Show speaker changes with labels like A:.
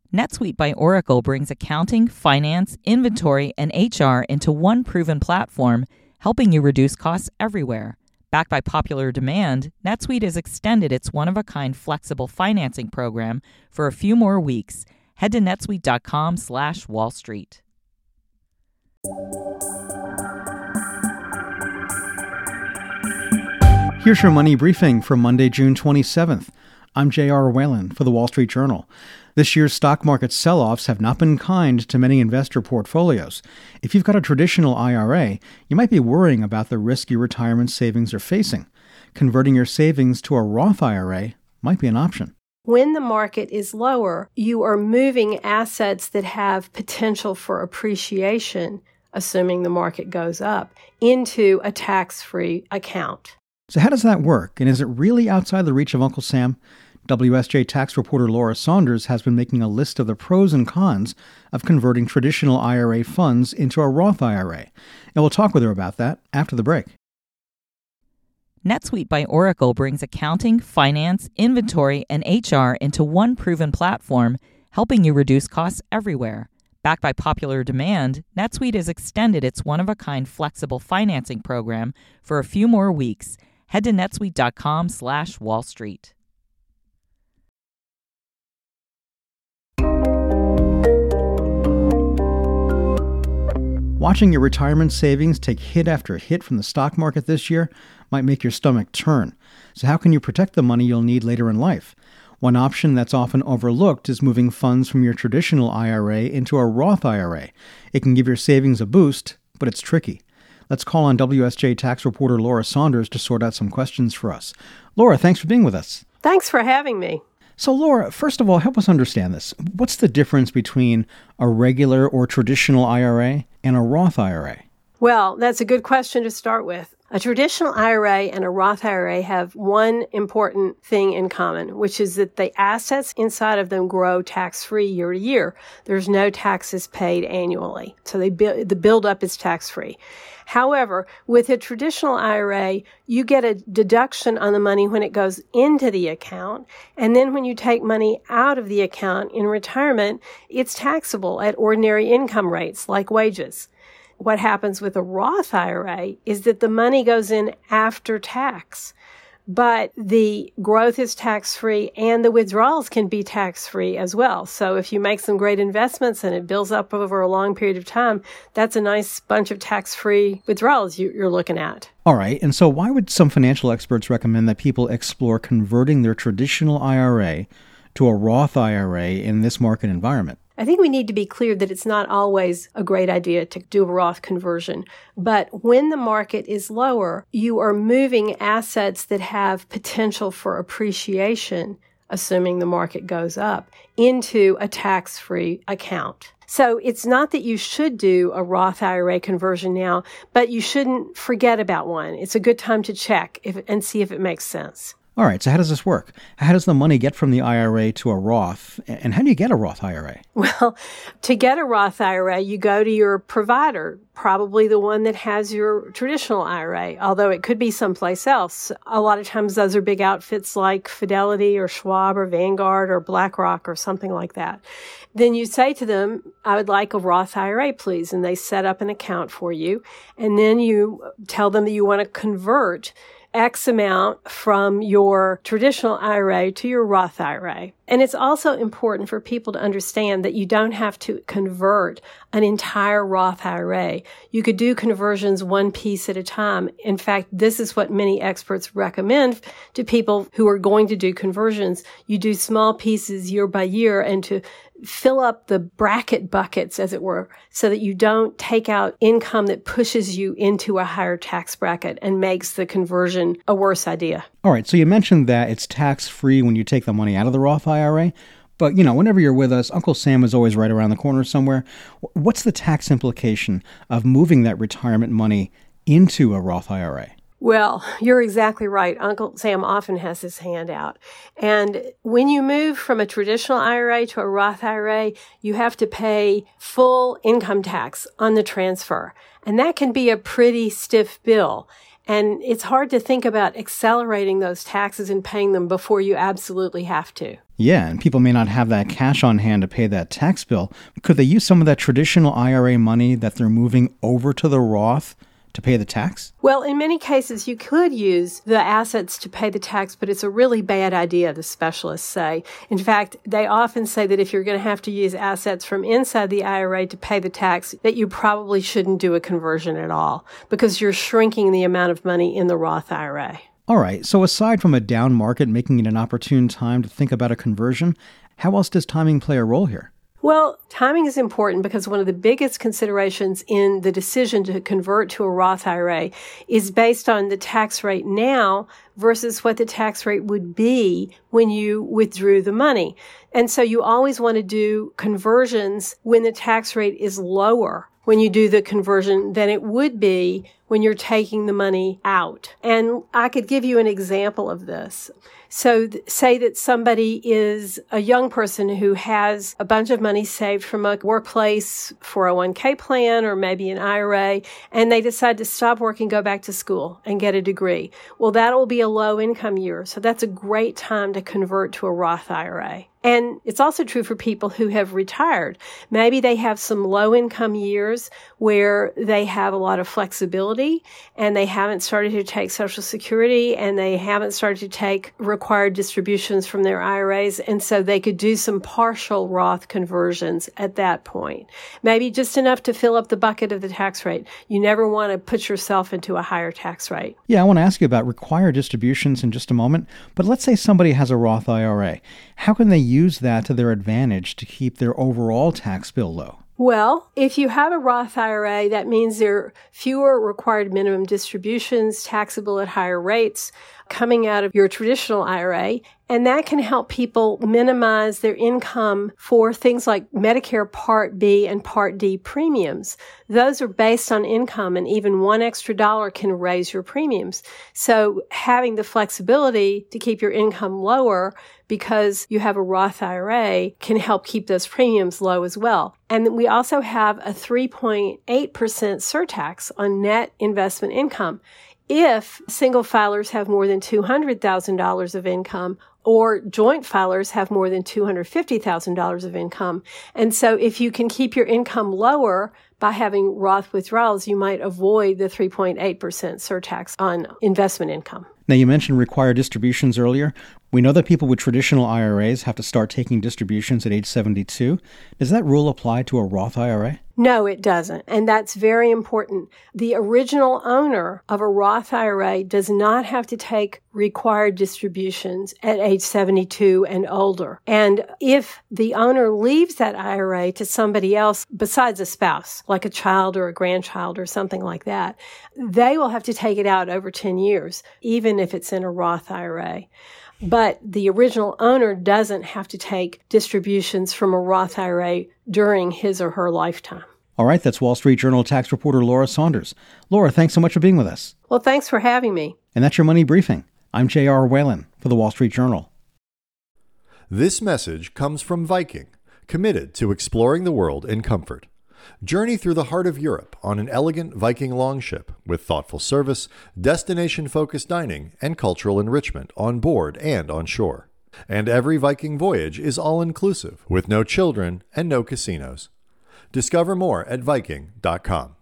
A: NetSuite by Oracle brings accounting, finance, inventory, and HR into one proven platform, helping you reduce costs everywhere. Backed by popular demand, NetSuite has extended its one-of-a-kind flexible financing program for a few more weeks. Head to netsuite.com/Wall Street.
B: Here's your money briefing for Monday, June 27th. I'm J.R. Whalen for the Wall Street Journal. This year's stock market sell-offs have not been kind to many investor portfolios. If you've got a traditional IRA, you might be worrying about the risk your retirement savings are facing. Converting your savings to a Roth IRA might be an option.
C: When the market is lower, you are moving assets that have potential for appreciation, assuming the market goes up, into a tax-free account.
B: So how does that work? And is it really outside the reach of Uncle Sam? WSJ tax reporter Laura Saunders has been making a list of the pros and cons of converting traditional IRA funds into a Roth IRA. And we'll talk with her about that after the break.
A: NetSuite by Oracle brings accounting, finance, inventory, and HR into one proven platform, helping you reduce costs everywhere. Backed by popular demand, NetSuite has extended its one-of-a-kind flexible financing program for a few more weeks. Head to netsuite.com/Wall Street.
B: Watching your retirement savings take hit after hit from the stock market this year might make your stomach turn. So how can you protect the money you'll need later in life? One option that's often overlooked is moving funds from your traditional IRA into a Roth IRA. It can give your savings a boost, but it's tricky. Let's call on WSJ tax reporter Laura Saunders to sort out some questions for us. Laura, thanks for being with us.
C: Thanks for having me.
B: So Laura, first of all, help us understand this. What's the difference between a regular or traditional IRA and a Roth IRA?
C: Well, that's a good question to start with. A traditional IRA and a Roth IRA have one important thing in common, which is that the assets inside of them grow tax-free year to year. There's no taxes paid annually. So the buildup is tax-free. However, with a traditional IRA, you get a deduction on the money when it goes into the account. And then when you take money out of the account in retirement, it's taxable at ordinary income rates like wages. What happens with a Roth IRA is that the money goes in after tax, but the growth is tax-free and the withdrawals can be tax-free as well. So if you make some great investments and it builds up over a long period of time, that's a nice bunch of tax-free withdrawals you're looking at.
B: All right. And so why would some financial experts recommend that people explore converting their traditional IRA to a Roth IRA in this market environment?
C: I think we need to be clear that it's not always a great idea to do a Roth conversion. But when the market is lower, you are moving assets that have potential for appreciation, assuming the market goes up, into a tax-free account. So it's not that you should do a Roth IRA conversion now, but you shouldn't forget about one. It's a good time to check and see if it makes sense.
B: All right, so how does this work? How does the money get from the IRA to a Roth? And how do you get a Roth IRA?
C: Well, to get a Roth IRA, you go to your provider, probably the one that has your traditional IRA, although it could be someplace else. A lot of times those are big outfits like Fidelity or Schwab or Vanguard or BlackRock or something like that. Then you say to them, I would like a Roth IRA, please. And they set up an account for you. And then you tell them that you want to convert X amount from your traditional IRA to your Roth IRA. And it's also important for people to understand that you don't have to convert an entire Roth IRA. You could do conversions one piece at a time. In fact, this is what many experts recommend to people who are going to do conversions. You do small pieces year by year and to fill up the bracket buckets, as it were, so that you don't take out income that pushes you into a higher tax bracket and makes the conversion a worse idea.
B: All right, so you mentioned that it's tax-free when you take the money out of the Roth IRA, but, whenever you're with us, Uncle Sam is always right around the corner somewhere. What's the tax implication of moving that retirement money into a Roth IRA?
C: Well, you're exactly right. Uncle Sam often has his hand out. And when you move from a traditional IRA to a Roth IRA, you have to pay full income tax on the transfer. And that can be a pretty stiff bill. And it's hard to think about accelerating those taxes and paying them before you absolutely have to.
B: Yeah, and people may not have that cash on hand to pay that tax bill. Could they use some of that traditional IRA money that they're moving over to the Roth to pay the tax?
C: Well, in many cases, you could use the assets to pay the tax, but it's a really bad idea, the specialists say. In fact, they often say that if you're going to have to use assets from inside the IRA to pay the tax, that you probably shouldn't do a conversion at all because you're shrinking the amount of money in the Roth IRA.
B: All right, so aside from a down market making it an opportune time to think about a conversion, how else does timing play a role here?
C: Well, timing is important because one of the biggest considerations in the decision to convert to a Roth IRA is based on the tax rate now versus what the tax rate would be when you withdrew the money. And so you always want to do conversions when the tax rate is lower when you do the conversion than it would be when you're taking the money out. And I could give you an example of this. So say that somebody is a young person who has a bunch of money saved from a workplace 401k plan or maybe an IRA, and they decide to stop working, go back to school and get a degree. Well, that will be a low income year. So that's a great time to convert to a Roth IRA. And it's also true for people who have retired. Maybe they have some low income years where they have a lot of flexibility and they haven't started to take Social Security and they haven't started to take required distributions from their IRAs. And so they could do some partial Roth conversions at that point. Maybe just enough to fill up the bucket of the tax rate. You never want to put yourself into a higher tax rate.
B: Yeah, I want to ask you about required distributions in just a moment. But let's say somebody has a Roth IRA. How can they use that to their advantage to keep their overall tax bill low?
C: Well, if you have a Roth IRA, that means there are fewer required minimum distributions, taxable at higher rates, coming out of your traditional IRA. And that can help people minimize their income for things like Medicare Part B and Part D premiums. Those are based on income, and even one extra dollar can raise your premiums. So having the flexibility to keep your income lower because you have a Roth IRA can help keep those premiums low as well. And we also have a 3.8% surtax on net investment income. If single filers have more than $200,000 of income or joint filers have more than $250,000 of income. And so if you can keep your income lower by having Roth withdrawals, you might avoid the 3.8% surtax on investment income.
B: Now, you mentioned required distributions earlier. We know that people with traditional IRAs have to start taking distributions at age 72. Does that rule apply to a Roth IRA?
C: No, it doesn't. And that's very important. The original owner of a Roth IRA does not have to take required distributions at age 72 and older. And if the owner leaves that IRA to somebody else besides a spouse, like a child or a grandchild or something like that, they will have to take it out over 10 years, even if it's in a Roth IRA. But the original owner doesn't have to take distributions from a Roth IRA during his or her lifetime.
B: All right, that's Wall Street Journal tax reporter Laura Saunders. Laura, thanks so much for being with us.
C: Well, thanks for having me.
B: And that's your Money Briefing. I'm J.R. Whalen for the Wall Street Journal.
D: This message comes from Viking, committed to exploring the world in comfort. Journey through the heart of Europe on an elegant Viking longship with thoughtful service, destination-focused dining, and cultural enrichment on board and on shore. And every Viking voyage is all-inclusive, with no children and no casinos. Discover more at Viking.com.